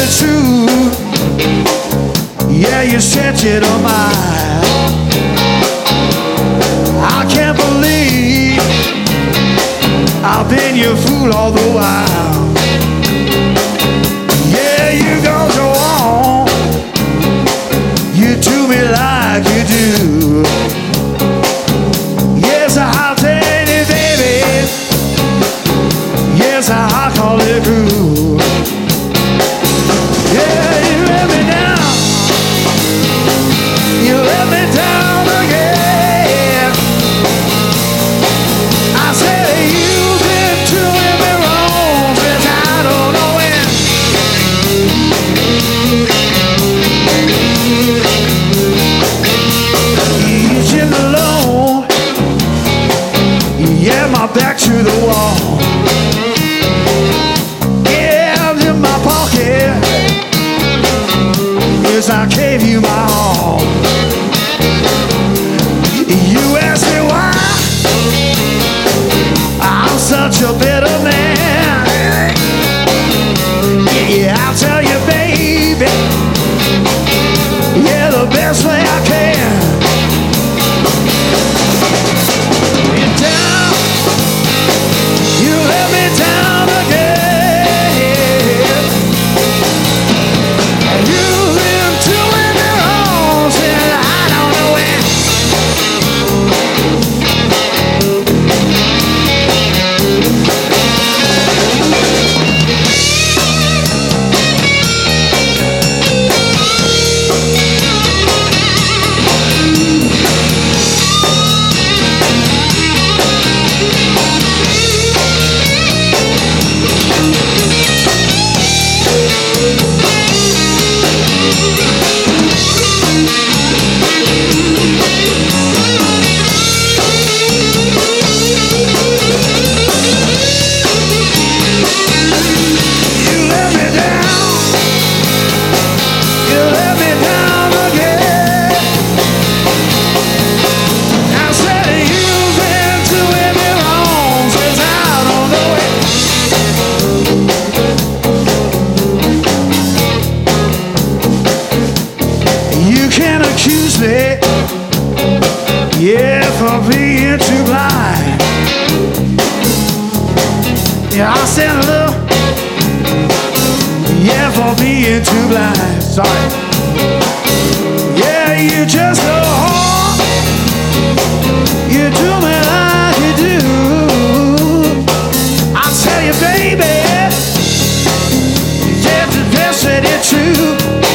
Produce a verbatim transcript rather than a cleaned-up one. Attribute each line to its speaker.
Speaker 1: it true. Yeah, you set it on mine. I can't believe I've been your fool all the while. Yeah, you go so on. You do me like you do. Yes, I'll tell you, baby. Yes, I'll call it true. Yeah, you let me down. You let me down again. I said you've been doing me wrong since I don't know when. You're alone. Yeah, my back to the wall. Yeah, I'm in my pocket. Yes, I gave you my all. You ask me why I'm such a bitter man. Yeah, I'll tell you, baby. Yeah, the best way I can. You're down. You let me down again. And you've been doing me wrong since I don't know when. Yeah, for being too blind. Yeah, I said a little. Yeah, for being too blind. Sorry. Yeah, you just go on. You do me like you do. I'll tell you, baby. Yeah, the best that it's true.